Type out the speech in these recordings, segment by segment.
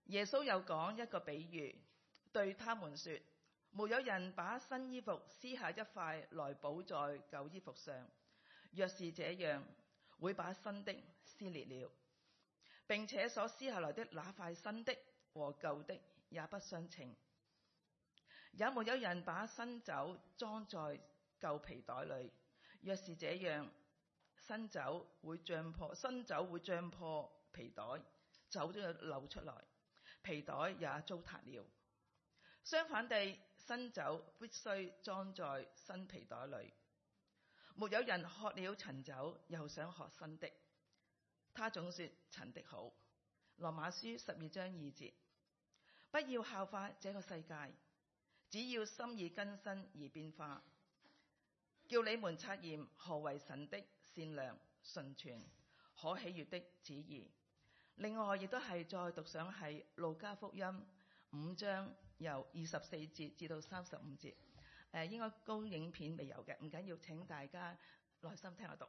耶穌又講一個比喻，對他們說：沒有人把新衣服撕下一塊來補在舊衣服上，若是這樣，會把新的撕裂了，並且所撕下來的那塊新的和舊的也不相稱。也沒有人把新酒裝在舊皮袋裏，若是這樣，新酒會脹破皮袋，酒都要流出來，皮袋也糟蹋了。相反地，新酒必須裝在新皮袋裏。沒有人喝了陳酒又想喝新的，他總說陳的好。羅馬書12章2節。不要效法這個世界，只要心意更新而變化，叫你們察驗何為神的善良、純全、可喜悅的旨意。另外亦都係再讀上係路加福音5章由24節至到35節。應該高影片未有嘅，唔緊要，請大家耐心聽我讀。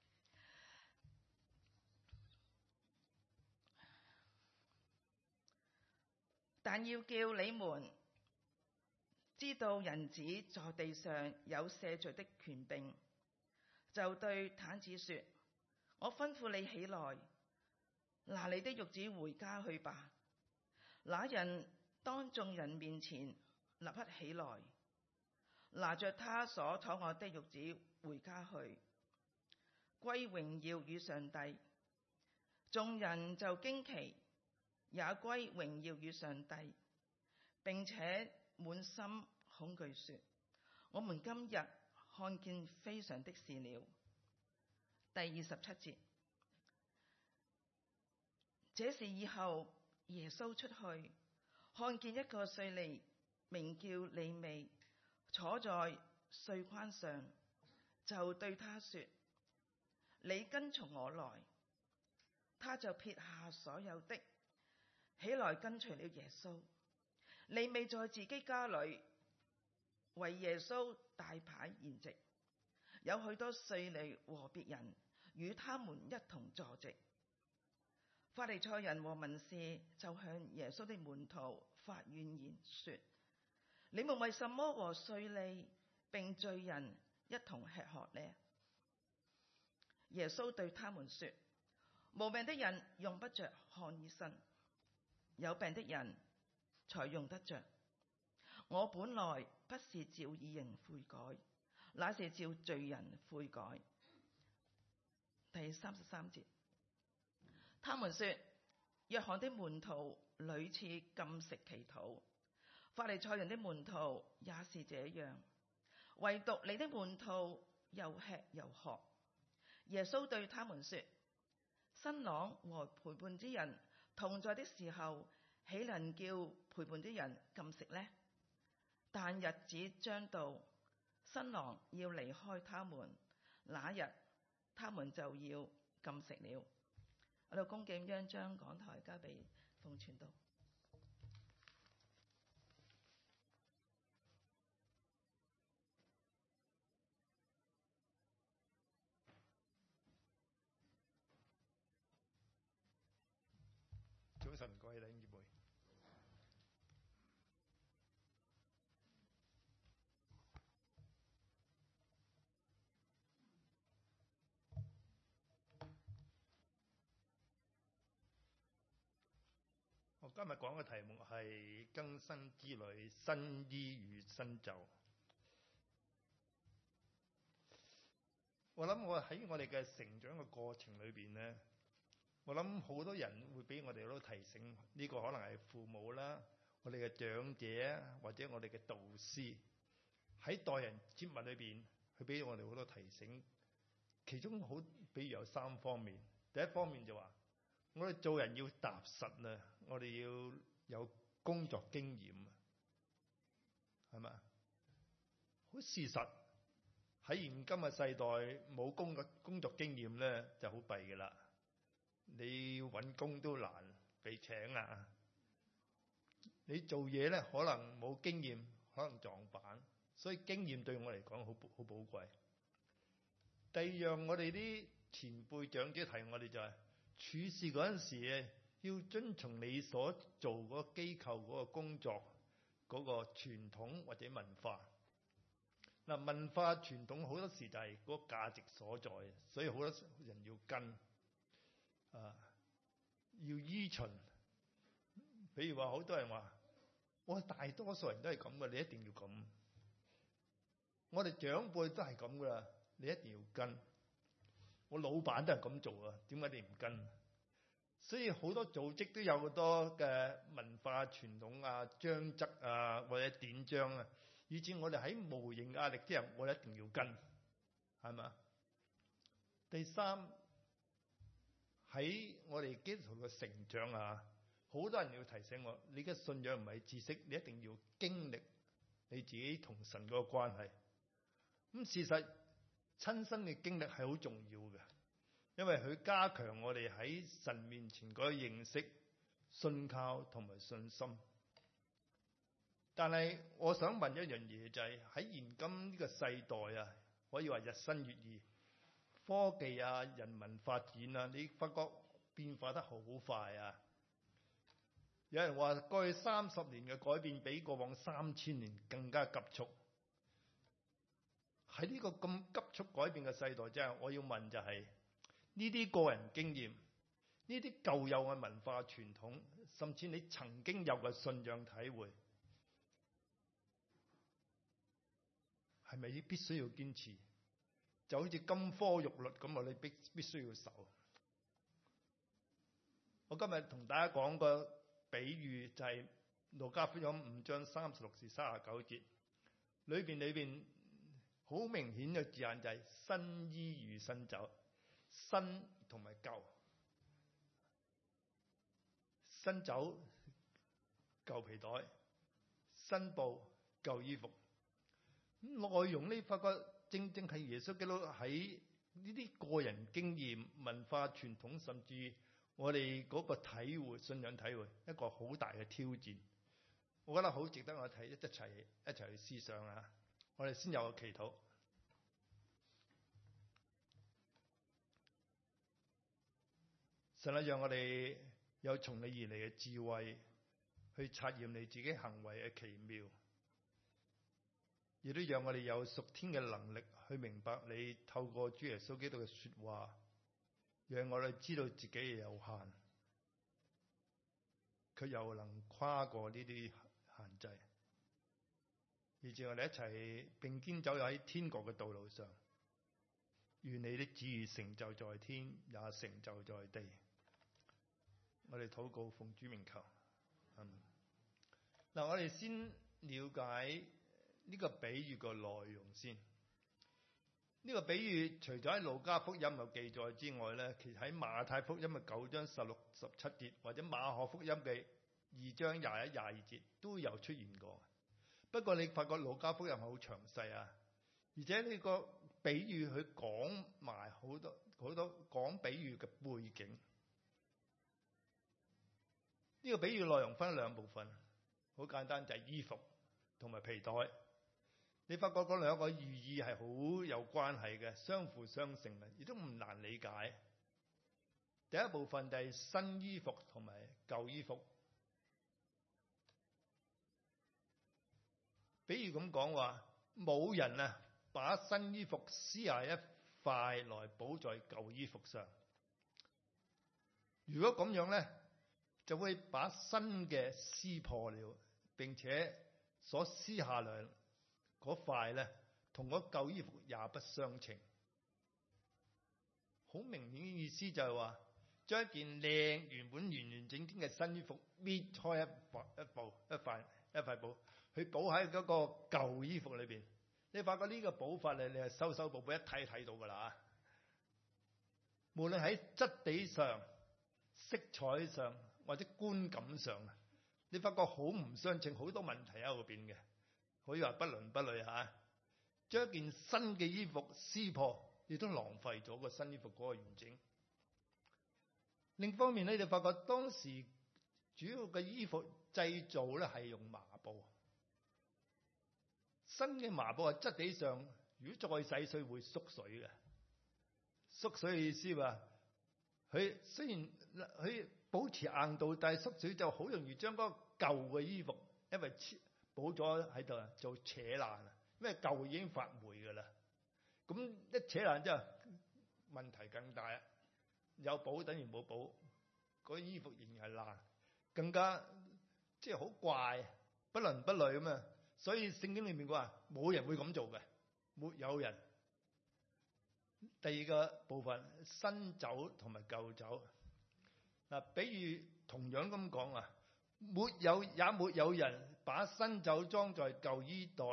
但要叫你們知道人子在地上有赦罪的權柄，就對癱子說：我吩咐你起來，拿你的褥子回家去吧。那人當眾人面前立刻起來，拿着他所躺臥的褥子回家去，歸榮耀與上帝。眾人就驚奇，也歸榮耀與上帝，並且滿心恐懼說：我們今日看見非常的事了。第27節。這事以後，耶穌出去，看見一個稅吏名叫利未，坐在稅關上，就對他說：你跟從我來。他就撇下所有的，起來跟隨了耶穌。利未在自己家裏為耶穌大擺筵席，有許多稅吏和別人與他們一同坐席。法利賽人和文士就向耶穌的門徒發怨言說：你們為什麼和稅吏並罪人一同吃喝呢？耶穌對他們說：無病的人用不着看醫生，有病的人才用得着。我本來不是召義人悔改，乃是召罪人悔改。第33節。他們說：約翰的門徒屢次禁食祈禱，法利賽人的門徒也是這樣，唯獨你的門徒又吃又喝。耶穌對他們說：新郎和陪伴之人同在的時候，豈能叫陪伴的人禁食呢？但日子將到，新郎要離開他們，那日他們就要禁食了。我哋恭敬將講台交俾馮傳道。 早晨，各位弟兄姊妹。我今日講嘅題目係更新之旅，新衣與新酒。我諗我喺我哋嘅成長嘅過程裏邊呢，我諗好多人會俾我哋好多提醒，呢個可能係父母啦，我哋嘅長者或者我哋嘅導師喺待人接物裏邊，佢俾我哋好多提醒。其中好，比如有3方面。第一方面就話，我哋做人要踏實啊，我哋要有工作經驗啊，係咪？好事實喺現今嘅世代冇工作經驗咧，就好弊㗎啦。你要揾工都難被請啊！你做嘢咧可能冇經驗，可能撞板，所以經驗對我嚟講好寶貴。第二樣，我哋啲前輩長者提我哋就係處事嗰陣時要遵從你所做嗰個機構嗰個工作嗰個傳統或者文化。嗱，文化傳統好多時就係嗰個價值所在，所以好多人要跟要依循。比如話，好多人話：我大多數人都係咁嘅，你一定要咁。我哋長輩都係咁噶啦，你一定要跟。我老闆都係咁做啊，點解你唔跟？所以好多組織都有好多嘅文化傳統啊、章則啊或者典章啊，以至我哋喺無形壓力之下，我哋一定要跟，係嘛？第三，喺我哋基督徒嘅成長啊，好多人要提醒我，你嘅信仰唔係知識，你一定要經歷你自己同神嗰個關係。咁事實親身嘅經歷係好重要嘅，因為佢加強我哋喺神面前嗰個認識、信靠同埋信心。但係我想問一樣嘢，就係喺現今呢個世代啊，可以話日新月異，科技啊、人文發展啊，你發覺變化得好快啊！有人話過去30年嘅改變比過往3000年更加急速。喺呢個咁急速改變嘅世代之下，我要問就係呢啲個人經驗、呢啲舊有嘅文化傳統，甚至你曾經有嘅信仰體會，係咪必須要堅持？就好似金科玉律咁，我哋必須要守。我今日同大家講個比喻，就係路加福音5章36至39節裏邊好明顯嘅字眼就係新衣與新酒，新同埋舊，新酒舊皮袋，新布舊衣服。內容呢，發覺正正係耶穌基督喺呢啲個人經驗、文化傳統，甚至我哋嗰個體會、信仰體會，一個好大嘅挑戰。我覺得好值得我睇，一齊去思想啊！我哋先有個祈禱。神啊，讓我哋有從你而嚟嘅智慧，去察驗你自己行為嘅奇妙，亦都讓我哋有屬天嘅能力去明白你透過主耶穌基督嘅說話，讓我哋知道自己嘅有限，卻又能跨過呢啲限制，以致我哋一齊並肩走喺天國嘅道路上。願你的旨意成就在天，也成就在地。我哋禱告奉主名求。嗱，我哋先了解呢個比喻嘅內容先。呢個比喻除咗喺路加福音有記載之外咧，其實喺馬太福音嘅9章16、17節，或者馬可福音嘅2章21、22節都有出現過。不過你發覺路加福音係好詳細啊，而且呢個比喻佢講埋好多講比喻嘅背景。呢個比喻內容分兩部分，好簡單，就係衣服同埋皮袋。你發覺嗰兩個寓意係好有關係嘅，相輔相成嘅，亦都唔難理解。第一部分就係新衣服同埋舊衣服。比如咁講話，冇人啊把新衣服撕下一塊來補在舊衣服上。如果咁樣咧，就會把新嘅撕破了，並且所撕下來嗰塊咧，同嗰舊衣服也不相稱。好明顯嘅意思就係話，將一件靚原本完完整整嘅新衣服搣開一塊布，去補喺嗰個舊衣服裏邊。你發覺呢個補法咧，你係修補補一睇到噶啦。無論喺質地上、色彩上或者觀感上，你發覺好唔相稱，好多問題喺後邊嘅，可以話不倫不類嚇。將一件新嘅衣服撕破，亦都浪費咗個新衣服嗰個完整。另一方面咧，你就發覺當時主要嘅衣服製造咧係用麻布。新嘅麻布係質地上，如果再洗水會縮水嘅。縮水嘅意思話，佢雖然佢保持硬度，但係縮水就好容易將嗰個舊嘅衣服，因為補咗喺度就扯爛啦，因為舊已經發霉噶啦。咁一扯爛之後，問題更大啊！有補等於冇補，嗰衣服仍然係爛，更加即係好怪，不倫不類咁啊！所以聖經裏面講話冇人會咁做嘅，沒有人。第二個部分，新酒同埋舊酒嗱，比喻同樣咁講啊，沒有人把新酒裝在舊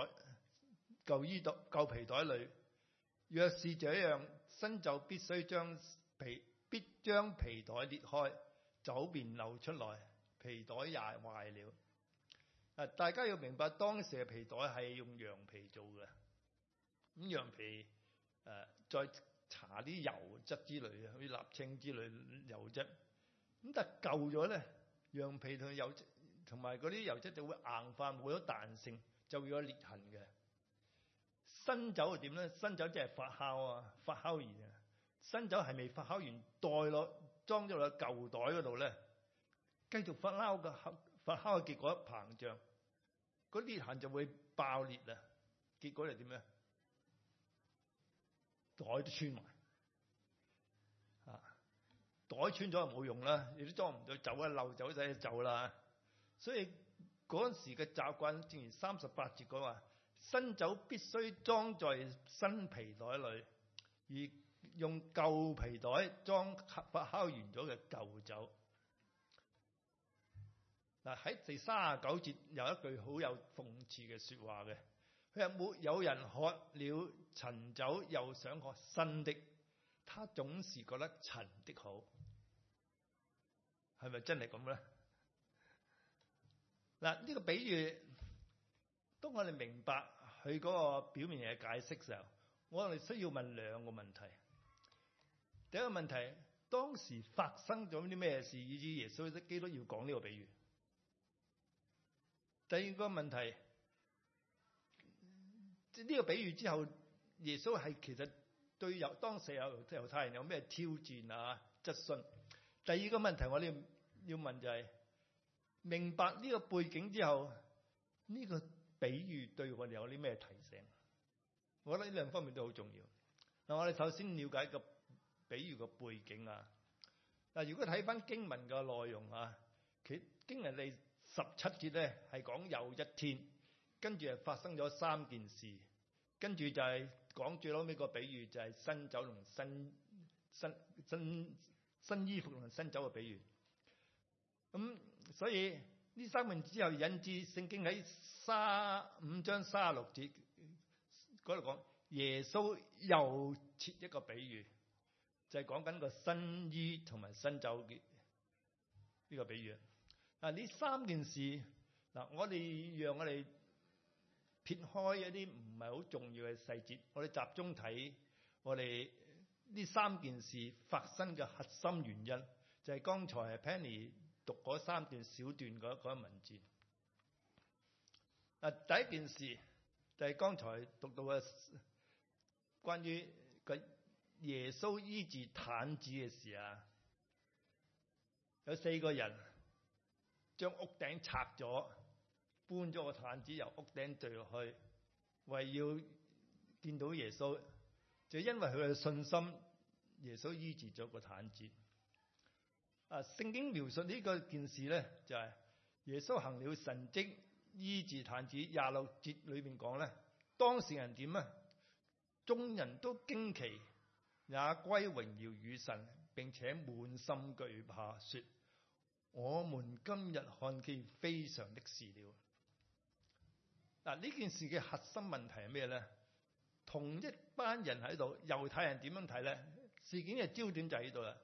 皮袋裏。若是這樣，新酒必將皮袋裂開，酒便流出來，皮袋也壞了。大家要明白當時嘅皮袋係用羊皮做嘅，咁羊皮再搽啲油質之類嘅，好似瀝青之類油質。咁但係舊咗咧，羊皮同油同埋嗰啲油質就會硬化，冇咗彈性，就會有裂痕嘅。新酒係點咧？新酒即係發酵啊，發酵完啊。新酒係未發酵完，裝咗落舊袋嗰度咧，繼續發酵嘅結果膨脹，嗰裂痕就會爆裂啊。結果係點咧？袋都穿埋啊！袋穿咗就冇用啦，你都裝唔到酒啊，漏酒仔就走啦。所以嗰陣時嘅習慣，正如38節講話，新酒必須裝在新皮袋裏，而用舊皮袋裝發酵完咗嘅舊酒。嗱，喺第39節有一句好有諷刺嘅說話嘅，佢話沒有人喝了陳酒又想喝新的，他總是覺得陳的好。係咪真係咁咧？嗱，呢個比喻，當我哋明白佢嗰個表面嘅解釋嘅時候，我哋需要問兩個問題。第一個問題，當時發生咗啲咩事，以致耶穌基督要講呢個比喻？第二個問題，呢個比喻之後，耶穌係其實對當時猶太人有咩挑戰啊、質詢？第二個問題我哋要問就係，明白呢個背景之後，呢個比喻對我哋有啲咩提醒？我覺得呢兩方面都好重要。嗱，我哋首先了解個比喻個背景啊。嗱，如果睇翻經文嘅內容啊，經文第17節咧係講有一天，跟住係發生咗3件事，跟住就係講最後尾個比喻就係新酒同新衣服同新酒嘅比喻。咁所以呢3件之後引致聖經喺5章36節嗰度講，耶穌又設一個比喻，就係講緊個新衣同埋新酒嘅呢個比喻。嗱，呢3件事，嗱，我哋撇開一啲唔係好重要嘅細節，我哋集中睇我哋呢3件事發生嘅核心原因，就係剛才 Penny 讀嗰3段小段嗰個文字。嗱，第一件事就係剛才讀到嘅關於個耶穌醫治癱子嘅事啊，有4個人將屋頂拆咗，搬咗個癱子由屋頂墜落去，為要見到耶穌，就因為佢嘅信心，耶穌醫治咗個癱子。聖經描述呢個件事咧，就係耶穌行了神蹟醫治癱子。26節裏邊講咧，當事人點啊？眾人都驚奇，也歸榮耀與神，並且滿心懼怕，說：我們今日看見非常的事了。嗱，呢件事嘅核心問題係咩咧？同一班人喺度，猶太人點樣睇咧？事件嘅焦點就喺度啦。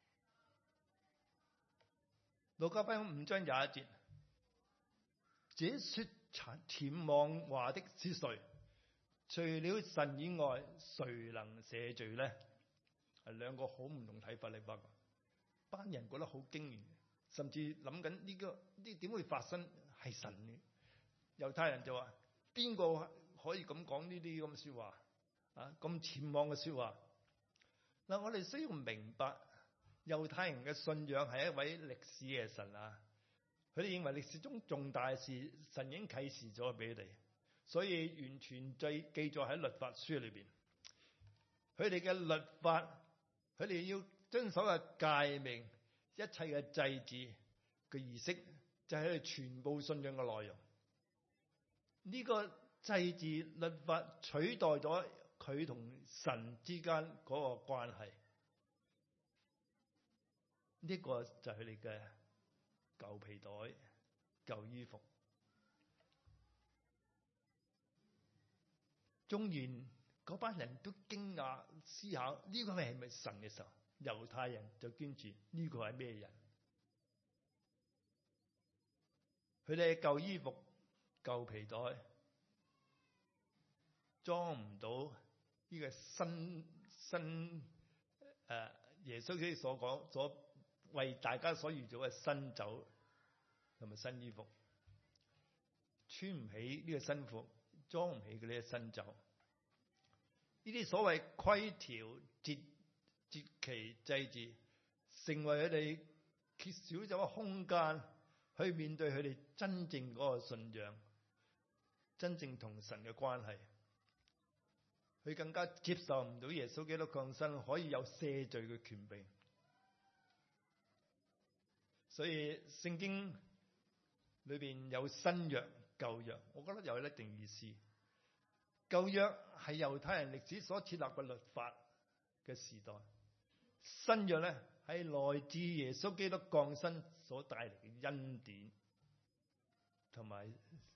路加福音5章21節，這說僭妄話的是誰？除了神以外，誰能赦罪咧？係兩個好唔同睇法嚟㗎。班人覺得好驚訝，甚至諗緊呢點會發生？係神嘅。猶太人就話：邊個可以咁講呢啲咁嘅説話啊？咁僭妄嘅説話。嗱，我哋需要明白猶太人嘅信仰係一位歷史嘅神啊，佢哋認為歷史中重大事神已經啟示咗俾佢哋，所以完全記載喺律法書裏邊。佢哋嘅律法，佢哋要遵守嘅誡命，一切嘅祭祀嘅儀式，就係佢哋全部信仰嘅內容。呢個祭祀律法取代咗佢同神之間嗰個關係。呢個就係佢哋嘅舊皮袋、舊衣服。縱然嗰班人都驚訝思考呢個係咪神嘅時候，猶太人就堅持呢個係咩人？佢哋嘅舊衣服、舊皮袋裝唔到呢個新耶穌基督所講所為大家所預造嘅新酒同埋新衣服，穿唔起呢個新服，裝唔起嗰啲新酒。呢啲所謂規條、節期、祭祀，成為佢哋缺少咗個空間去面對佢哋真正嗰個信仰，真正同神嘅關係。佢更加接受唔到耶穌基督降生可以有赦罪嘅權柄。所以聖經裏邊有新約、舊約，我覺得有一定意思。舊約係猶太人歷史所設立嘅律法嘅時代，新約咧係來自耶穌基督降生所帶嚟嘅恩典同埋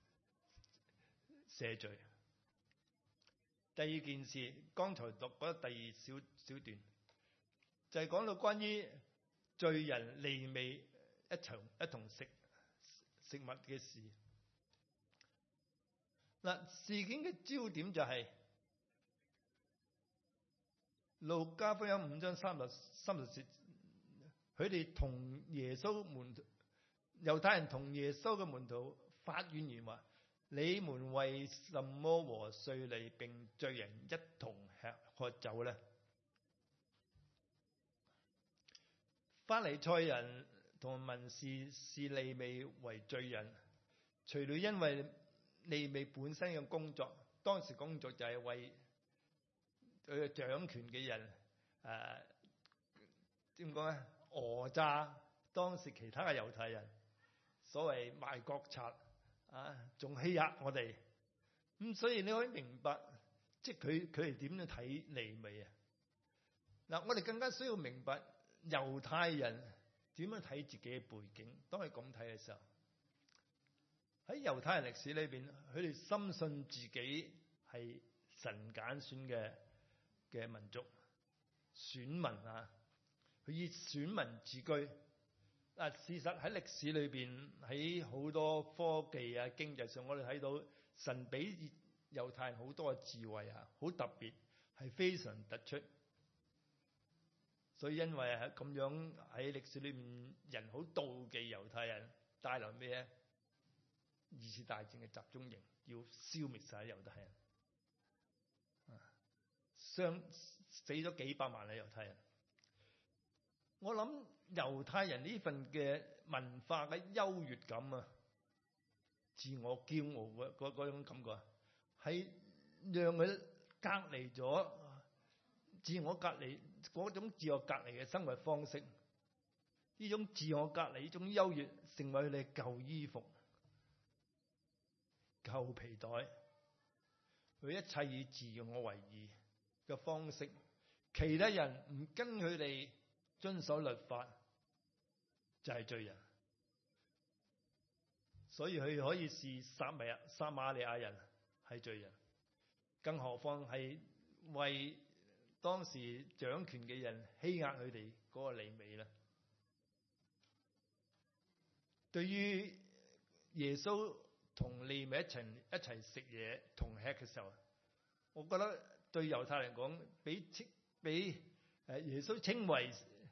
赦罪。第二件事，剛才讀嗰第二小段，就係講到關於罪人利未一同食物嘅事。嗱，事件嘅焦點就係路加福音5章30節，佢哋同耶穌猶太人同耶穌嘅門徒發怨言話：你們為什麼和稅吏並罪人一同吃喝酒呢？法利賽人同文士視利未為罪人，除了因為利未本身嘅工作，當時工作就係為佢掌權嘅人點講咧？訛詐當時其他嘅猶太人，所謂賣國賊啊，仲欺壓我哋。咁所以你可以明白，即係佢哋點樣睇利未啊？嗱，我哋更加需要明白猶太人點樣睇自己嘅背景。當佢咁睇嘅時候，喺猶太人歷史裏邊，佢哋深信自己係神揀選嘅民族選民啊，佢以選民自居。嗱，事實喺歷史裏邊，喺好多科技啊、經濟上，我哋睇到神俾猶太人好多嘅智慧啊，好特別，係非常突出。所以因為係咁樣，喺歷史裏面，人好妒忌猶太人，帶來咩咧？二次大戰嘅集中營，要消滅晒猶太人，死咗幾百萬嘅猶太人。我諗猶太人呢份嘅文化嘅優越感啊，自我驕傲嗰種感覺，係讓佢隔離咗自我隔離嗰種自我隔離嘅生活方式。呢種自我隔離，呢種優越，成為佢哋舊衣服、舊皮袋，佢一切以自我為義嘅方式，其他人唔跟佢哋遵守律法，就係罪人。所以佢可以視撒瑪利亞人係罪人，更何況係為當時掌權嘅人欺壓佢哋嗰個利未咧。對於耶穌同利未一齊食嘢同吃嘅時候，我覺得對猶太人講，比耶穌稱為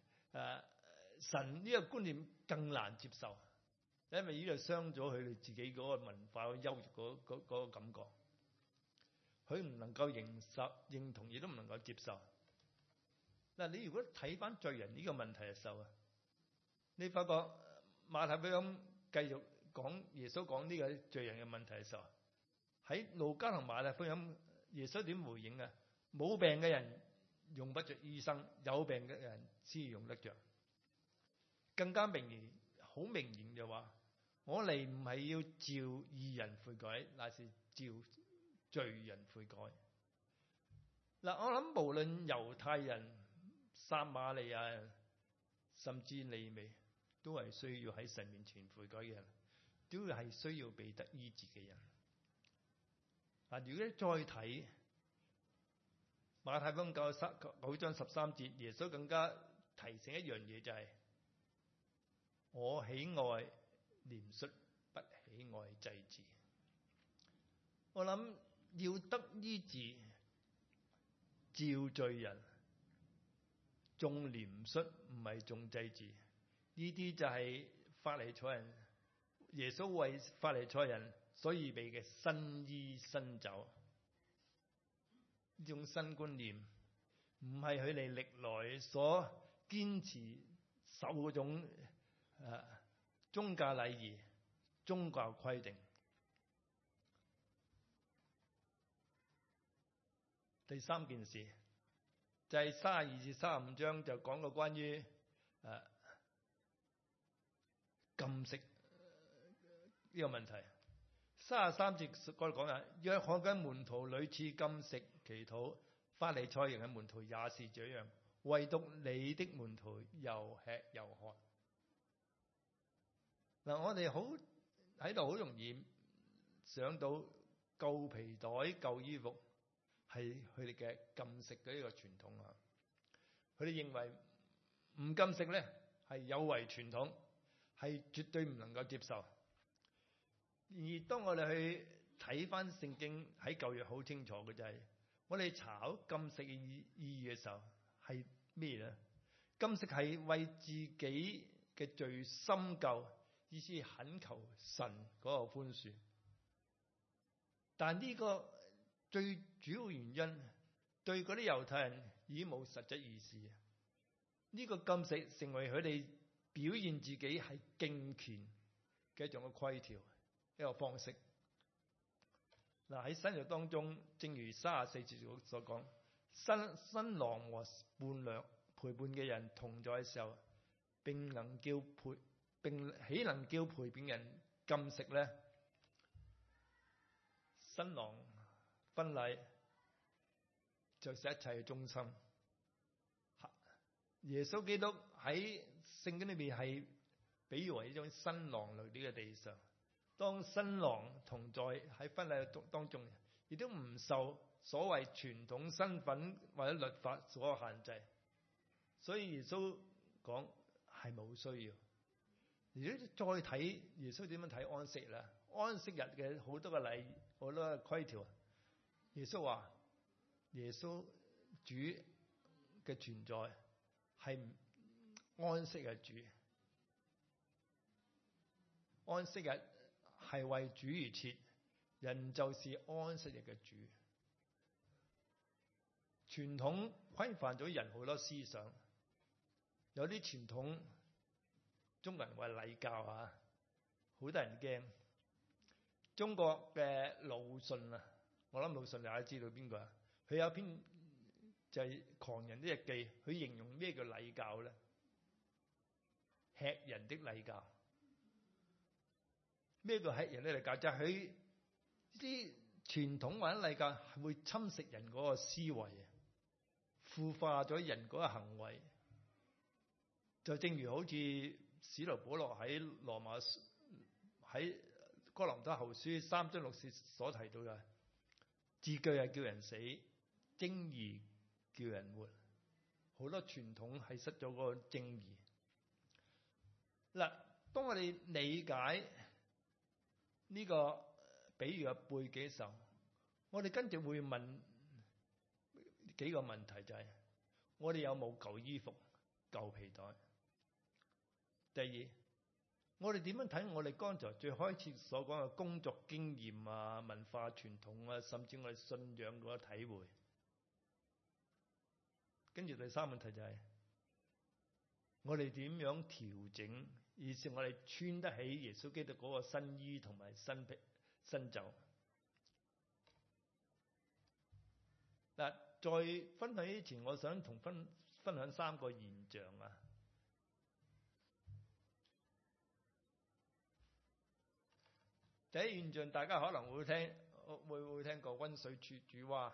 神呢個觀念更難接受，因為呢個傷咗佢哋自己嗰個文化嘅優越嗰個感覺，佢唔能夠認同，亦都唔能夠接受。 嗱，你如果睇翻罪人呢個問題嘅時候啊，你發覺馬太福音繼續講耶穌講呢個罪人嘅問題嘅時候，喺路加同馬太福音，耶穌點回應啊？冇病嘅人用不着醫生，有病嘅人先用得着。更加好明顯就話，我嚟唔係要召義人悔改，乃是召罪人悔改。嗱，我諗無論猶太人、撒瑪利亞人，甚至利未，都係需要喺神面前悔改嘅人，都係需要被得醫治嘅人。嗱，如果你再睇馬太福音9章13節，耶穌更加提醒一樣嘢，就係我喜愛憐恤，不喜愛祭祀。我諗要得醫治，召罪人，重憐恤唔係重祭祀，呢啲就係法利賽人，耶穌為法利賽人所預備嘅新衣新酒。呢種新觀念唔係佢哋歷來所堅持守嗰種宗教禮儀、宗教規定。第三件事就係32至35章就講過關於禁食呢個問題。33節嗰度講啊，約翰嘅門徒屢次禁食祈禱，法利賽人嘅門徒也是這樣，唯獨你的門徒又吃又喝。嗱，我哋喺度好容易想到舊皮袋、舊衣服係佢哋嘅禁食嘅呢個傳統啊。佢哋認為唔禁食咧係有違傳統，係絕對唔能夠接受。而當我哋去睇翻聖經喺舊約好清楚嘅就係，我哋查考禁食嘅意義嘅時候係咩咧？禁食係為自己嘅罪深究，意思懇求神嗰個寬恕。但呢個最主要原因對嗰啲猶太人已經冇實質意思。呢個禁食成為佢哋表現自己係敬虔嘅一種嘅規條，一個方式。嗱，喺新約當中，正如34節所講，新郎和伴娘陪伴嘅人同在嘅時候，並豈能叫陪伴人禁食呢？新郎婚禮就是一切嘅中心。耶穌基督喺聖經裏面係比喻為一種新郎來呢個地上。當新郎同在喺婚禮當中，亦都唔受所謂傳統身份或者律法所限制，所以耶穌講係冇需要。如果再睇耶穌點樣睇安息日，安息日嘅好多嘅禮、好多嘅規條，耶穌話耶穌主嘅存在係安息日主，安息日係為主而設，人就是安息日嘅主。傳統規範咗人好多思想，有啲傳統中國人話禮教啊，好多人驚。中國嘅魯迅啊，我諗魯迅大家知道邊個啊？佢有篇就係《狂人的日記》，佢形容咩叫禮教咧？吃人的禮教。咩叫吃人的禮教？就係佢啲傳統或者禮教係會侵蝕人嗰個思維，腐化咗人嗰個行為。就正如好似使徒保羅喺哥林多後書3章6節所提到嘅，字句係叫人死，正義叫人活。好多傳統係失咗嗰個正義。嗱，當我哋理解呢個比喻嘅背景嘅時候，我哋跟住會問幾個問題，就係我哋有冇舊衣服、舊皮袋？第二，我哋點樣睇我哋剛才最開始所講嘅工作經驗啊、文化傳統啊，甚至我哋信仰嗰個體會？ 跟住第三問題就係我哋點樣調整，以致我哋穿得起耶穌基督嗰個新衣同埋新袖。嗱，在分享之前，我想分享3個現象啊。第一現象，大家可能會聽過溫水煮蛙，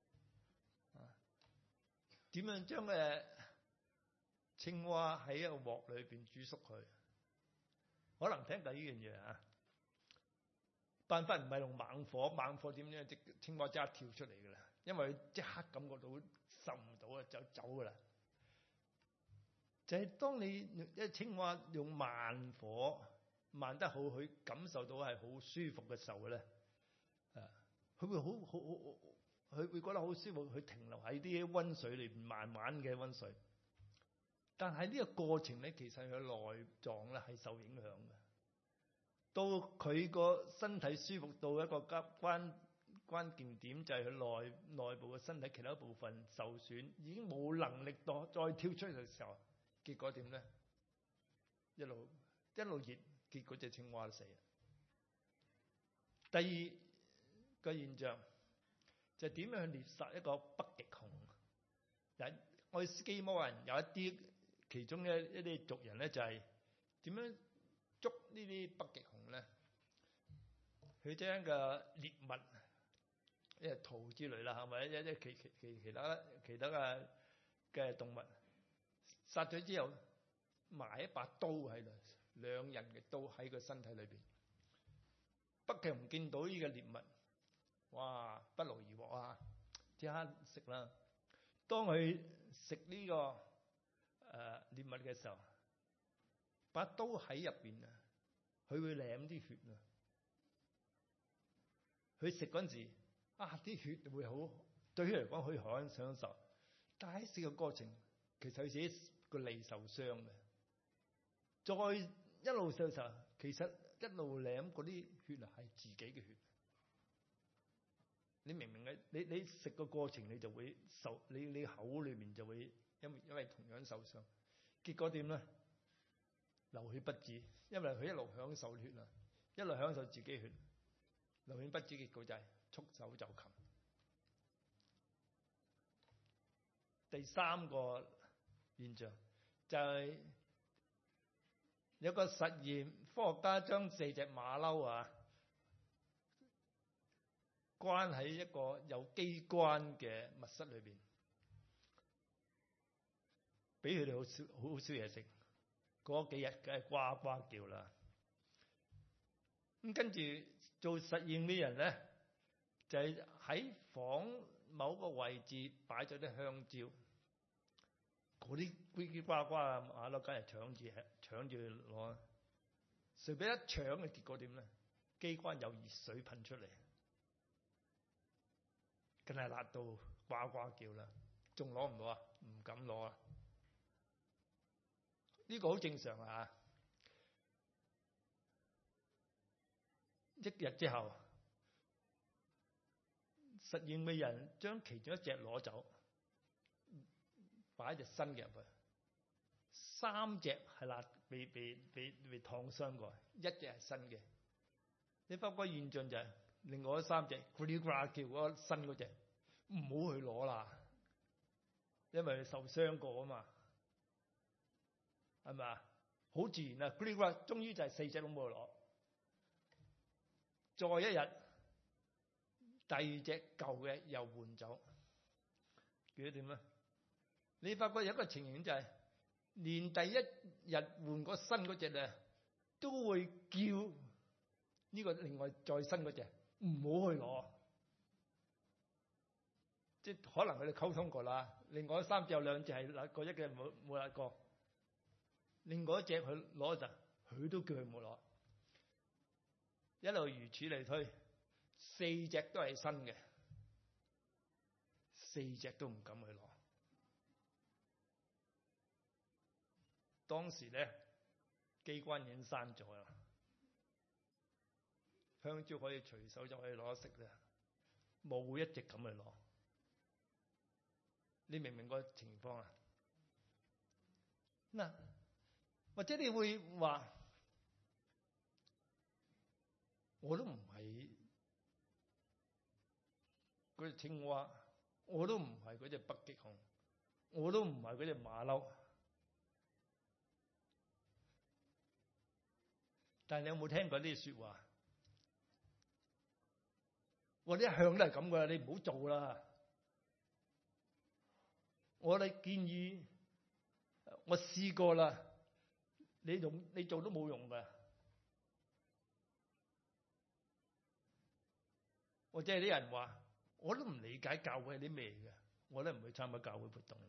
點樣將青蛙喺一個鑊裏邊煮熟佢？可能聽過呢樣嘢啊。辦法唔係用猛火點樣，隻青蛙即刻跳出嚟㗎啦，因為佢即刻感覺到受唔到啊，就走㗎啦。就係當你青蛙用慢火慢得好，佢感受到係好舒服嘅時候咧，佢會覺得好舒服，佢停留喺啲溫水裏邊，慢慢嘅溫水。但係呢個過程咧，其實佢內臟咧係受影響嘅。到佢個身體舒服到一個關鍵點，就係佢內部嘅身體其他部分受損，已經冇能力再跳出嚟嘅時候，結果點咧？一路熱，結果隻青蛙死。第二個現象就係點樣去獵殺一個北極熊？嗱，愛斯基摩人有一啲其中一啲族人咧，就係點樣捉呢啲北極熊咧？佢將個獵物，兔之類啦，係咪？一啲其他嘅動物殺咗之後，埋一把刀喺度，2人嘅刀喺個身體裏邊。北極熊見到呢個獵物，哇，不勞而獲啊！即刻食啦。當佢食呢個獵物嘅時候，把刀喺入邊啊，佢會舐啲血啊。佢食嗰陣時，啲血會好，對佢嚟講佢好享受。但喺食嘅過程，其實佢自己個脷受傷嘅。再一路食嘅時候，其實一路舐嗰啲血啊，係自己嘅血。你明唔明嘅？你食個過程，你就會受，你口裏面就會因為同樣受傷。結果點咧？流血不止，因為佢一路享受血啊，一路享受自己血，流血不止，結果就係束手就擒。第三個現象就係有個實驗，科學家將4隻馬騮關喺一個有機關嘅密室裏邊，俾佢哋好少嘢食。嗰幾日梗係呱呱叫啦。咁跟住做實驗嘅人咧，就係喺房某個位置擺咗啲香蕉。嗰啲嘰嘰呱呱啊馬騮梗係搶住攞。隨便一搶嘅結果點咧？機關有熱水噴出嚟，梗係辣到呱呱叫啦。仲攞唔攞啊？唔敢攞啊！呢個好正常啊！1日之後，實驗嘅人將其中一隻攞走，擺一隻新嘅入去。3隻係辣，被燙傷過，一隻係新嘅。你發覺現象就係，另外3隻咕哩咕啦叫嗰個新嗰隻，唔好去攞啦，因為佢受傷過啊嘛。係咪啊？好自然啊！咕哩咕啦，終於就係4隻都冇攞。再一日，第2隻舊嘅又換走，結果點咧？你發覺有一個情形就係，連第1日換個新嗰隻咧，都會叫呢個另外再新嗰隻唔好去攞。即係可能佢哋溝通過啦。另外3隻有2隻係辣過，一隻冇辣過。另外一隻佢攞就，佢都叫佢冇攞。一路如此類推，4隻都係新嘅，4隻都唔敢去攞。當時咧，機關已經閂咗啦，香蕉可以隨手就可以攞食啦，冇一隻敢去攞。 你明唔明個情況啊？嗱，或者你會話，我都唔係嗰隻青蛙，我都唔係嗰隻北極熊，我都唔係嗰隻馬騮。但係你有冇聽過呢啲説話？我哋一向都係咁噶，你唔好做啦。我哋建議，我試過啦，你做都冇用噶。或者係啲人話，我都唔理解教會係啲咩嘅，我都唔去參加教會活動。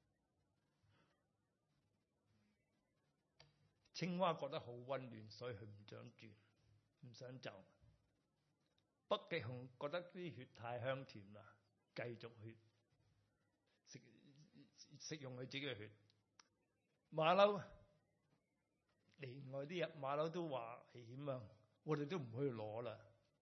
青蛙覺得好溫暖，所以佢唔想轉，唔想走。北極熊覺得啲血太香甜啦，繼續食用佢自己嘅血。馬騮，另外啲人馬騮都話危險啊，我哋都唔去攞啦。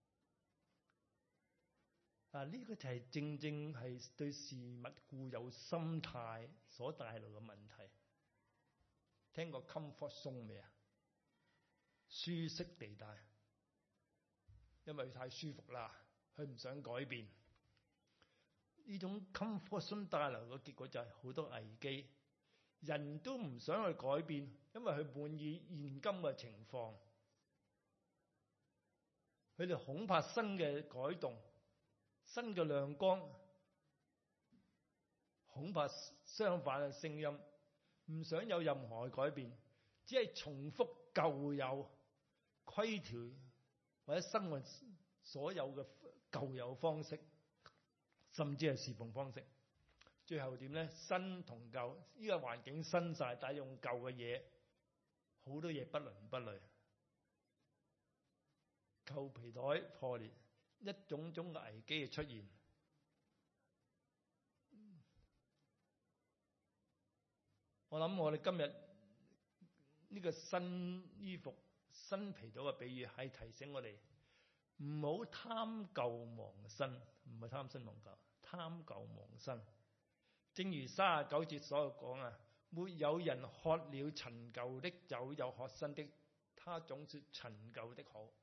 呢個就係正正係對事物固有心態所帶來嘅問題。聽過 comfort zone 未啊？舒適地帶，因為佢太舒服啦，佢唔想改變。呢種 comfort zone 帶來嘅結果就係好多危機，人都唔想去改變，因為佢滿意現今嘅情況。佢哋恐怕新嘅改動、新嘅亮光，恐怕相反嘅聲音，唔想有任何嘅改變，只係重複舊有規條或者生活所有嘅舊有方式，甚至係侍奉方式。最後點咧？新同舊，呢個環境新晒，但係用舊嘅嘢，好多嘢不倫不類。舊皮袋破裂，一種種嘅危機嘅出現。我諗我哋今日呢個新衣服、新皮袋嘅比喻，係提醒我哋唔好貪舊忘新，唔係貪新忘舊，貪舊忘新。正如39節所講啊，沒有人喝了陳舊的酒又喝新的，他總說陳舊的好。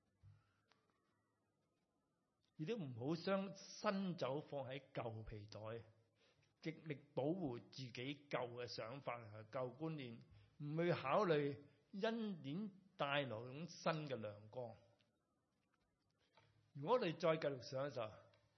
亦都唔好將新酒放喺舊皮袋，極力保護自己舊嘅想法同舊觀念，唔去考慮恩典帶來種新嘅亮光。如果我哋再繼續上嘅時候，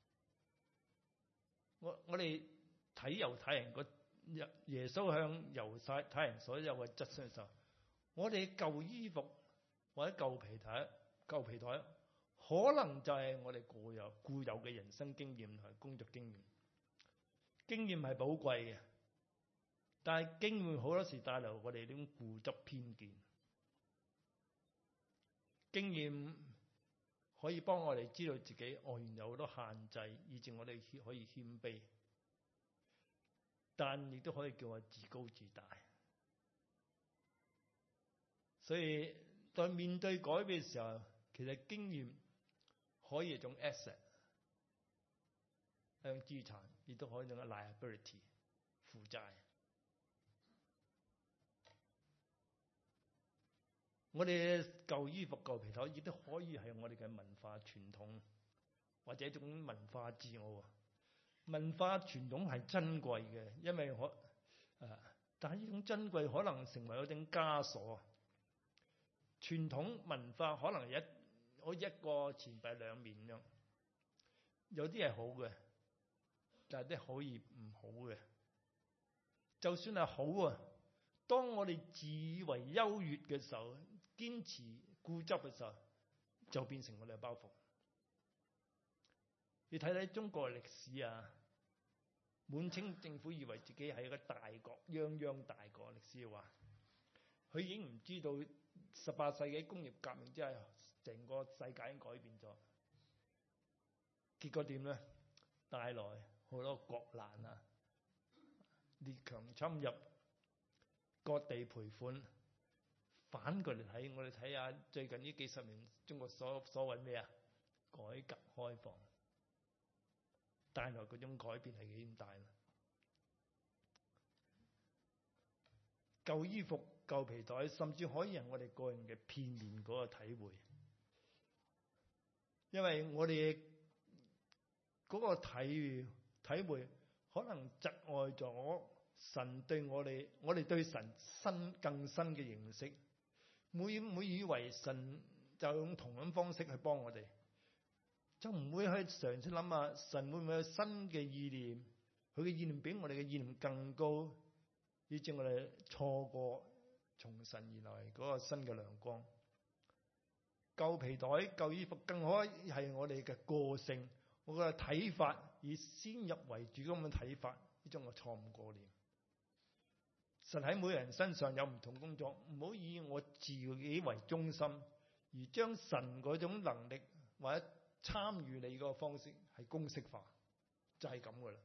我哋睇猶太人個耶穌向猶太人所有嘅質詢嘅時候，我哋舊衣服或者舊皮袋可能就係我哋固有嘅人生經驗同埋工作經驗。經驗係寶貴嘅，但係經驗好多時帶來我哋呢種固執偏見。經驗可以幫我哋知道自己原有好多限制，以致我哋可以謙卑，但亦都可以叫我自高自大。所以在面對改變嘅時候，其實經驗可以係一種 asset， 一種資產，亦都可以係一種 liability， 負債。我哋舊衣服、舊皮袋，亦都可以係我哋嘅文化傳統，或者一種文化自我。文化傳統係珍貴嘅，因為但係呢種珍貴可能成為一種枷鎖。傳統文化可能好似一個錢幣兩面咁樣，有啲係好嘅，但係啲可以唔好嘅。就算係好啊，當我哋自以為優越嘅時候，堅持固執嘅時候，就變成我哋嘅包袱。你睇睇中國嘅歷史啊，滿清政府以為自己係一個大國，泱泱大國。歷史話，佢已經唔知道18世紀工業革命之後，成個世界已經改變咗。結果點咧？帶來好多國難啊，列強侵入，割地賠款。反過嚟睇，我哋睇下最近呢幾十年中國所謂咩啊？改革開放帶來嗰種改變係幾咁大咧？ 舊衣服、舊皮袋，甚至可以係我哋個人嘅片面嗰個體會。因為我哋嗰個體會可能窒礙咗神對我哋對神更新嘅認識。每以為神就用同樣方式去幫我哋，就唔會去嘗試諗下神會唔會有新嘅意念，佢嘅意念比我哋嘅意念更高，以致我哋錯過從神而來嗰個新嘅亮光。舊皮袋、舊衣服更可以係我哋嘅個性，我嘅睇法，以先入為主咁嘅睇法，呢種嘅錯誤過念。神喺每個人身上有唔同工作，唔好以我自己為中心，而將神嗰種能力或者參與你個方式係公式化，就係咁噶啦。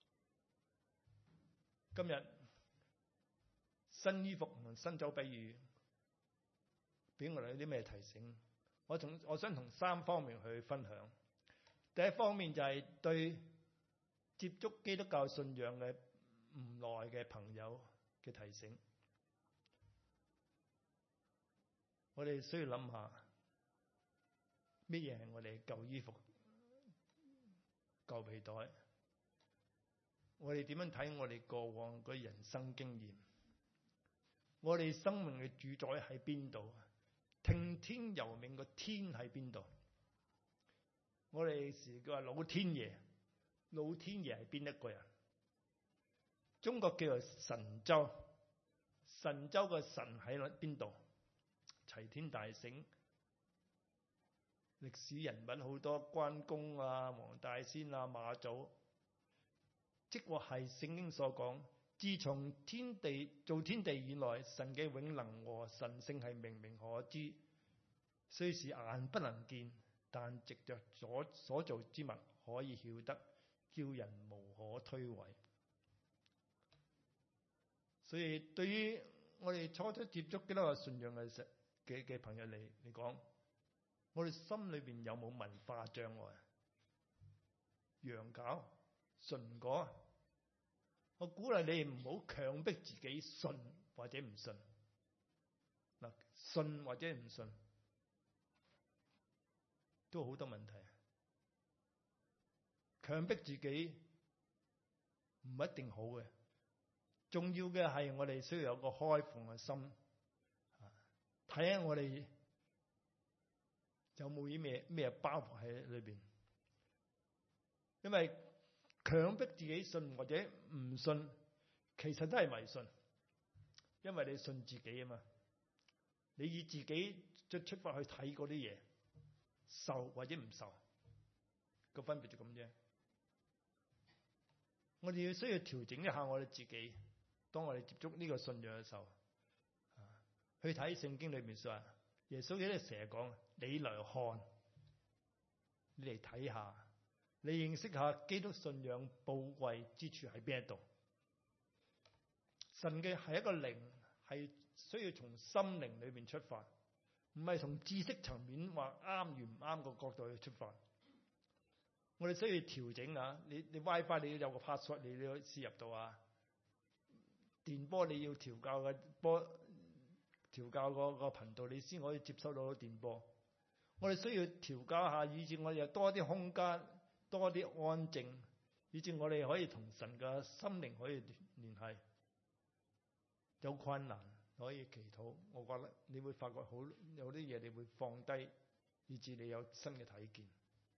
今日新衣服同新酒比喻，俾我哋有啲咩提醒？我想從3方面去分享。第一方面就係對接觸基督教信仰嘅唔耐嘅朋友嘅提醒。我哋需要諗下乜嘢係我哋舊衣服、舊皮袋？我哋點樣睇我哋過往嘅人生經驗？我哋生命嘅主宰喺邊度？聽天由命個天喺邊度？我哋時叫話老天爺，老天爺係邊一個人？中國叫做神州，神州個神喺邊度？齊天大聖，歷史人物好多，關公啊、黃大仙啊、馬祖，即或係聖經所講，自從造天地以來，神嘅永能和神性係明明可知，雖是眼不能見，但藉着所造之物可以曉得，叫人無可推諉。所以對於我哋初接觸基督教信仰嘅朋友嚟講，我哋心裏邊有冇文化障礙？洋教、順果，我鼓勵你唔好強迫自己信或者唔信。嗱，信或者唔信都好多問題。強迫自己唔一定好嘅，重要嘅係我哋需要有個開放嘅心，睇下我哋有冇啲咩包袱喺裏邊。因為強迫自己信或者唔信，其實都係迷信，因為你信自己啊嘛，你以自己出發去睇嗰啲嘢，受或者唔受，個分別就咁啫。我哋要需要調整一下我哋自己，當我哋接觸呢個信仰嘅時候，去睇聖經裏面說話，耶穌基督成日講：你來看，你嚟睇下，你認識下基督信仰寶貴之處喺邊一度。神嘅係一個靈，係需要從心靈裏面出發，唔係從知識層面話啱與唔啱個角度去出發。我哋需要調整啊！你 WiFi 你要有個 password， 你要試入到啊。電波你要調校個頻道，你先可以接收到電波。我哋需要調校下，以致我哋有多啲空間，多啲安靜，以致我哋可以同神嘅心靈可以聯繫。有困難可以祈禱，我覺得你會發覺有啲嘢你會放低，以致你有新嘅睇見。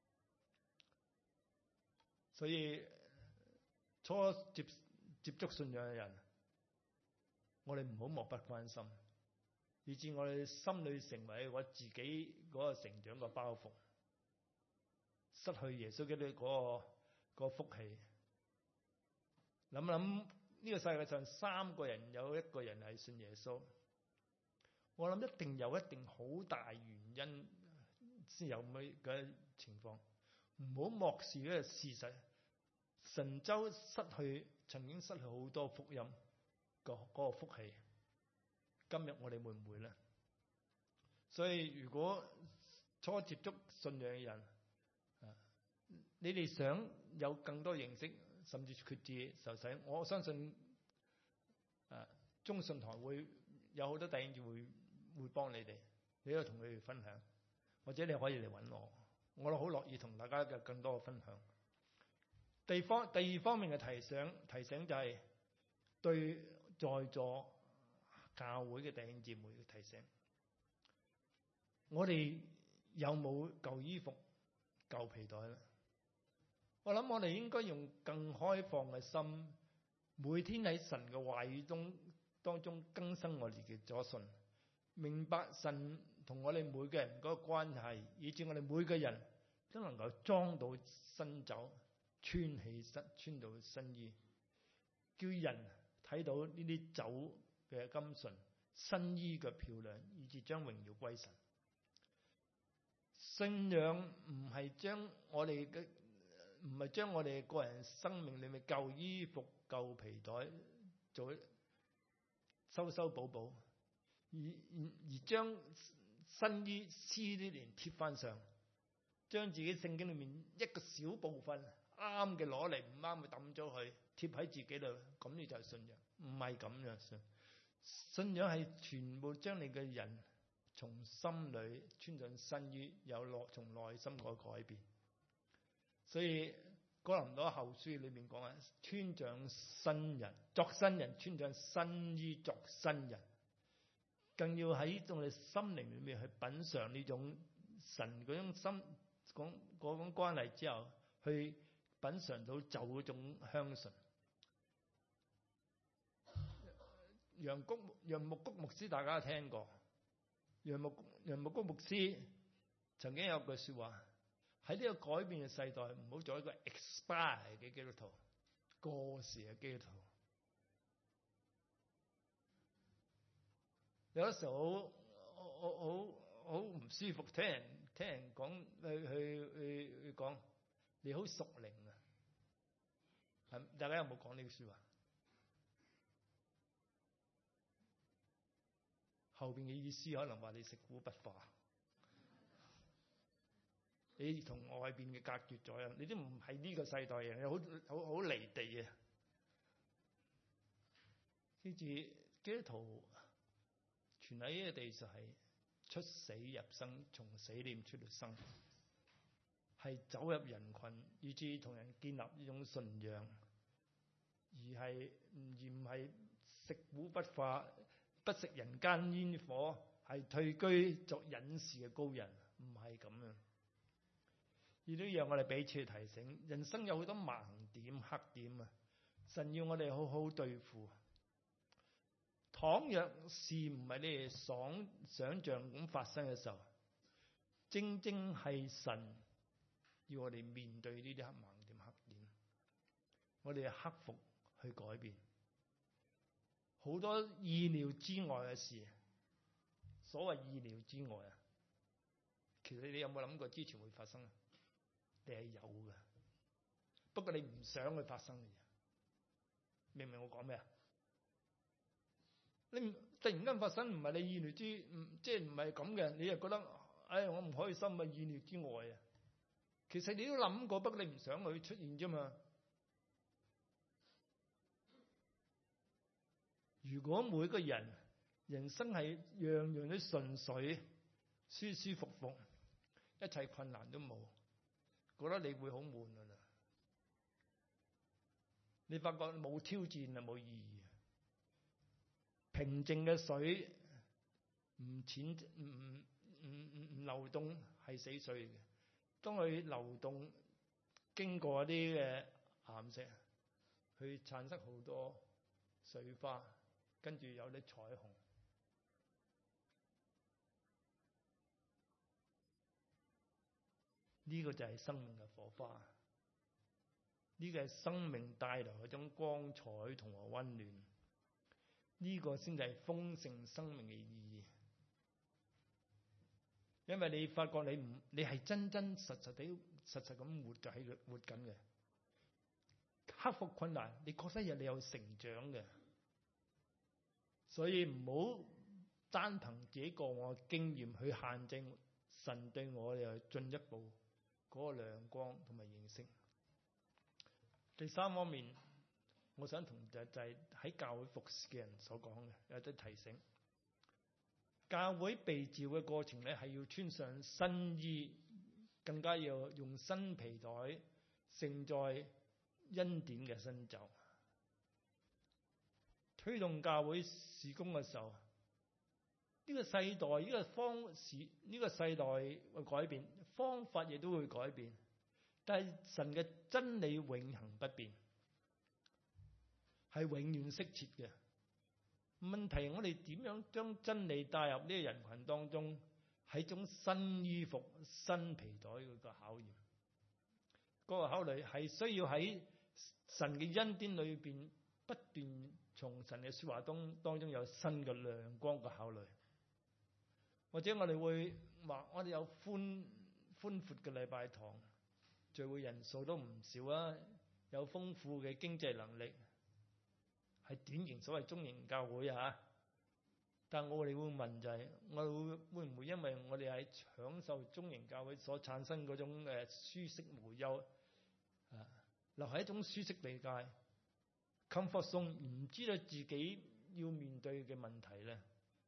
所以初接觸信仰嘅人，我哋唔好漠不關心，以致我哋心裏成為我自己嗰個成長嘅包袱，失去耶穌基督嗰個福氣。諗諗呢個世界上3個人有1個人係信耶穌，我諗一定有好大原因先有咁嘅情況。唔好漠視呢個事實，神州曾經失去好多福音嗰個福氣，今日我哋會唔會呢？所以如果初接觸信仰嘅人，你哋想有更多認識，甚至決志受洗，我相信中信堂會有好多弟兄姊妹會幫你哋，你可以同佢哋分享，或者你可以嚟揾我都好樂意同大家嘅更多嘅分享。第二方面嘅提醒就係對在座教會嘅弟兄姊妹嘅提醒，我哋有冇舊衣服、舊皮袋咧？我諗我哋應該用更開放嘅心，每天喺神嘅話語當中更新我哋嘅咗信，明白神同我哋每個人嗰個關係，以至我哋每個人都能夠裝到新酒，穿到新衣，叫人睇到呢啲酒嘅甘醇，新衣嘅漂亮，以至將榮耀歸神。信仰唔係將我哋個人生命裏面舊衣服、舊皮袋做修補補，而將新衣撕呢連貼翻上，將自己聖經裏面一個小部分啱嘅攞嚟，唔啱嘅抌咗佢，貼喺自己度，咁你就係信仰。唔係咁樣，信仰係全部將你嘅人從心裏穿上新衣，從內心嗰個改變。所以哥林多後書裏面講啊，穿上新人，作新人，穿上新衣作新人，更要喺我哋心靈裏面去品嘗呢種神嗰種心嗰種關係之後，去品嘗到酒嗰種香醇。楊牧谷牧師大家都聽過，楊牧谷牧師曾經有句說話，喺呢個改變嘅世代，唔好做一個 expire 嘅基督徒，過時嘅基督徒。有啲時候好唔舒服，聽人講去講你好屬靈啊！大家有冇講呢句說話？後邊嘅意思可能話你食古不化，你同外邊嘅隔絕咗，你都唔係呢個世代人，你好離地啊！記住，基督徒存喺呢個地上係出死入生，從死裏出到生，係走入人群，以至同人建立呢種信仰，而唔係食古不化。不食人間煙火，係退居作隱士嘅高人，唔係咁樣。亦都讓我哋彼此提醒，人生有好多盲點、黑點啊！神要我哋好好對付。倘若是唔係你哋想象咁發生嘅時候，正正係神要我哋面對呢啲盲點、黑點，我哋克服去改變。好多意料之外嘅事，所謂意料之外啊，其實你有冇諗過之前會發生啊？你係有嘅，不過你唔想去發生嘅嘢，明唔明我講咩啊？你突然間發生，唔係你意料之，即係唔係咁嘅，你又覺得，我唔開心啊，意料之外啊。其實你都諗過，不過你唔想佢出現啫嘛。如果每個人生係樣樣都順水、舒舒服服，一切困難都冇，覺得你會好悶㗎啦。你發覺冇挑戰啊，冇意義。平靜嘅水唔流動係死水嘅。當佢流動，經過一啲嘅岩石，去產生好多水花。跟住有啲彩虹，呢個就係生命嘅火花，呢個係生命帶來嗰種光彩同埋溫暖，呢個先至係豐盛生命嘅意義。因為你發覺你係真真實實咁活緊嘅，克服困難，你覺得你有成長嘅。所以唔好單憑自己個我嘅經驗去限制神對我哋進一步嗰個亮光同埋認識。第三方面， 我想同就係喺教會服侍嘅人所講嘅有啲提醒。教會被召嘅過程咧，係要穿上新衣，更加要用新皮袋盛載恩典嘅新酒。推動教會事工嘅時候，呢個世代呢個世代會改變，方法亦都會改變，但係神嘅真理永恆不變，係永遠適切嘅。問題我哋點樣將真理帶入呢個人群當中，係一種新衣服、新皮袋嗰個考驗。嗰個考慮係需要喺神嘅恩典裏邊不斷從神嘅說話當中有新嘅亮光嘅考慮。或者我哋會話我哋有寬闊嘅禮拜堂，聚會人數都唔少啊，有豐富嘅經濟能力，係典型所謂中型教會啊。但我哋會問就係，我哋會唔會因為我哋係享受中型教會所產生嗰種舒適無憂啊，留喺一種舒適地界 comfort zone， 唔知道自己要面對嘅問題咧，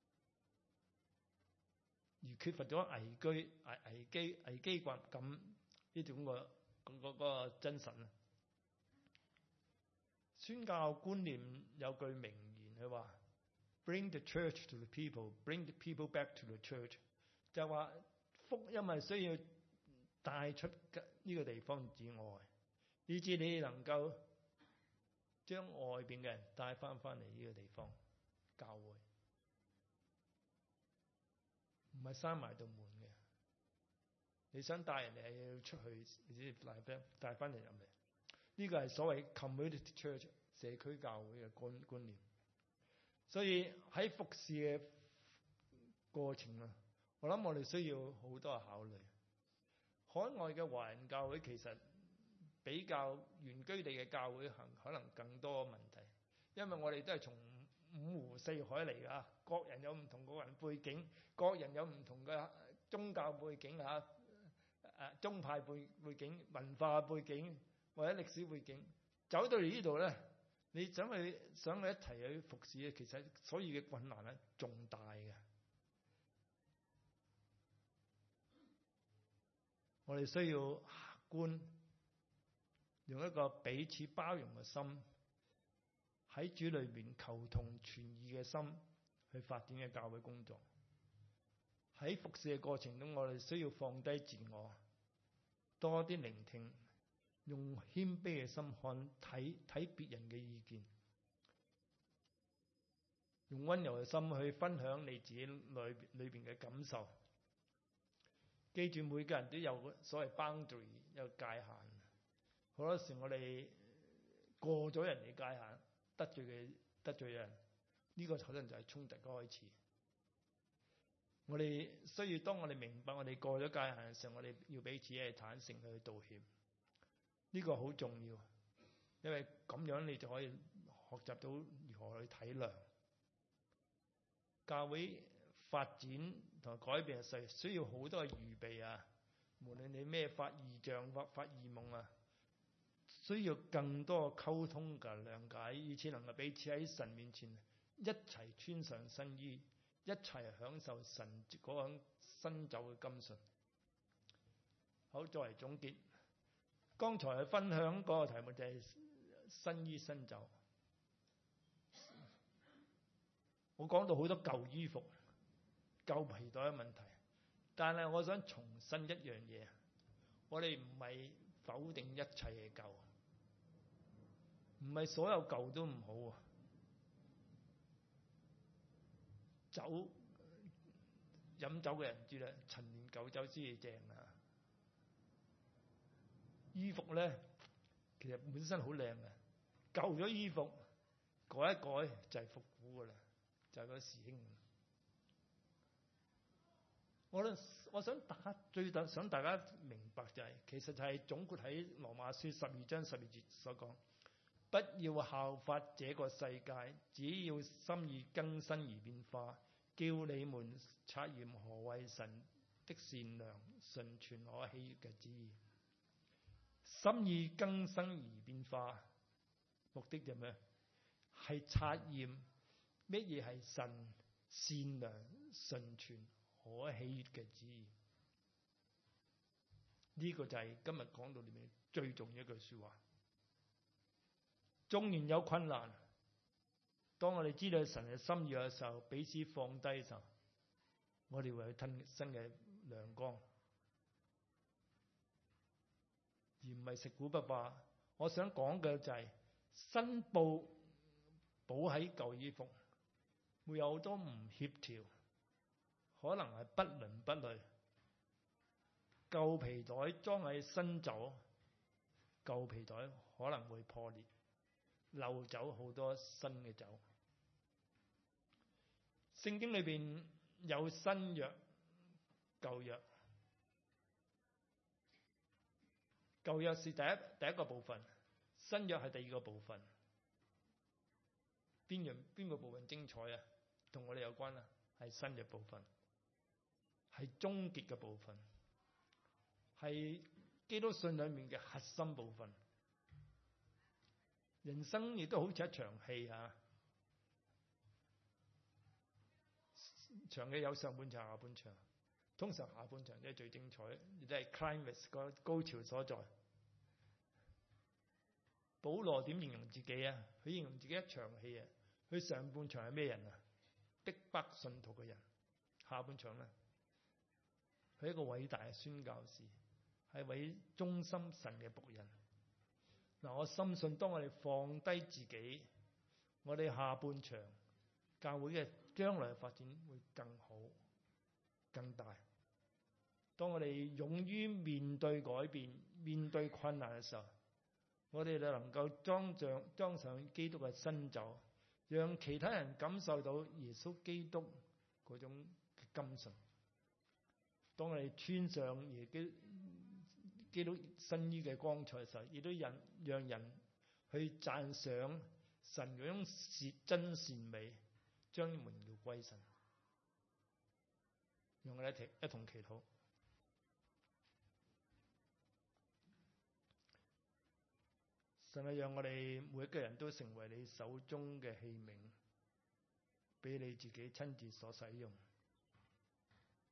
而缺乏咗危機感呢種個真實咧。宣教觀念有句名言，佢話 Bring the church to the people, bring the people back to the church， 就係話福音係需要帶出呢個地方之外，以至你能夠將外邊嘅人帶翻嚟呢個地方教會，唔係閂埋道門嘅。你想帶人哋係要出去，你先帶翻嚟入嚟。呢個係所謂 community church 社區教會嘅觀念。所以喺服侍嘅過程啊，我諗我哋需要好多考慮。海外嘅華人教會其實比較原居地嘅教會可能更多問題，因為我哋都係從五湖四海嚟㗎，各人有唔同個人背景，各人有唔同嘅宗教背景啊，宗派背景、文化背景或者歷史背景，走到嚟呢度咧，你想去一齊去服侍咧，其實所以嘅困難咧仲大嘅。我哋需要客觀，用一個彼此包容嘅心，喺主裏面求同存異嘅心去發展嘅教會工作。喺服侍嘅過程中，我哋需要放低自我，多啲聆聽，用謙卑嘅心睇別人嘅意見，用溫柔嘅心去分享你自己裏邊嘅感受。記住，每個人都有所謂 boundary， 有界限。好多時我哋過咗人哋界限，得罪人，呢個可能就係衝突嘅開始。我哋需要當我哋明白我哋過咗界限嘅時候，我哋要彼此係坦誠去道歉。呢個好重要，因為咁樣你就可以學習到如何去體諒。教會發展同改變係需要好多嘅預備啊！無論你咩發異象或發異夢啊，需要更多溝通嘅諒解，以至能夠彼此喺神面前一齊穿上新衣，一齊享受神嗰種新酒嘅甘醇。好，作為總結，剛才分享嗰個題目就係新衣新酒。我講到好多舊衣服、舊皮袋嘅問題，但係我想重申一樣嘢，我哋唔係否定一切嘅舊，唔係所有舊都唔好啊。飲酒嘅人知啦，陳年舊酒先至正啊。衣服咧，其實本身好靚嘅，舊咗衣服改一改就係復古噶啦，就係個時興。最想大家明白就係，其實就係總括喺羅馬書12章12節所講，不要效法這個世界，只要心意更新而變化，叫你們察驗何為神的善良、純全可喜悅嘅旨意。心意更新而變化， 目的就咩？係察驗乜嘢係神善良、純全、可喜悅嘅旨意。呢個就係今日講到裏面最重要一句說話。縱然有困難，當我哋知道神嘅心意嘅時候，彼此放低嘅時候，我哋會有新嘅亮光，而唔係食古不化。我想講嘅就係新布補喺舊衣服，會有好多唔協調，可能係不倫不類。舊皮袋裝喺新酒，舊皮袋可能會破裂，漏走好多新嘅酒。聖經裏邊有新約、舊約。舊約是第一個部分，新約係第二個部分。邊個部分精彩啊？同我哋有關啊？係新約部分，係終結嘅部分，係基督信裏面嘅核心部分。人生亦都好似一場戲啊！場戲有上半場、下半場，通常下半場都係最精彩，亦都係 climax 個高潮所在。保羅點形容自己啊？佢形容自己一場戲啊！佢上半場係咩人啊？逼迫信徒嘅人。下半場咧，佢係一個偉大嘅宣教士，係位忠心神嘅僕人。嗱，我深信當我哋放低自己，我哋下半場教會嘅將來嘅發展會更好、更大。當我哋勇於面對改變、面對困難嘅時候，我哋就能夠裝上基督嘅新酒，讓其他人感受到耶穌基督嗰種甘順。當我哋穿上基督新衣嘅光彩嘅時候，亦都讓人去讚賞神嗰種真善美，將榮耀歸神。讓我哋一同祈禱。神啊，讓我哋每一個人都成為你手中嘅器皿，俾你自己親自所使用。